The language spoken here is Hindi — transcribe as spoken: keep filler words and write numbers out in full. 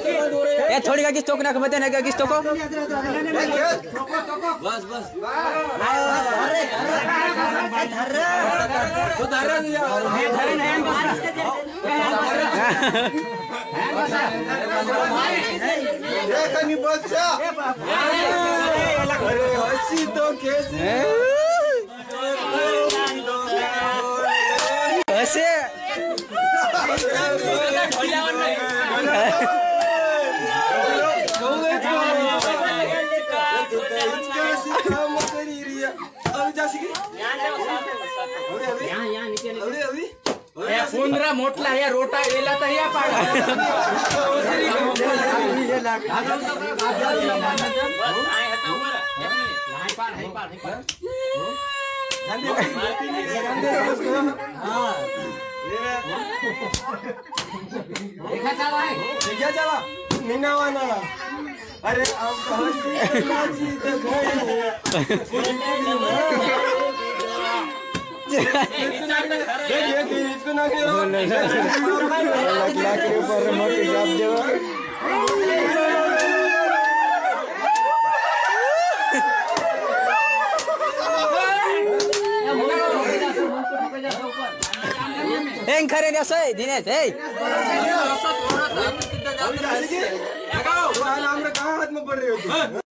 ए थोड़ी का किस टोकना को बता ना किस टोको बस बस तो धरे धरे नहीं देखा नहीं बच्चा अरे हंसी तो कैसे ऐसे फुंदरा मोटला या रोटा गेला तर या पाडा अरे हेंग खरे जैसे दिनेश हे कहाँ हाथ में पड़ रही हो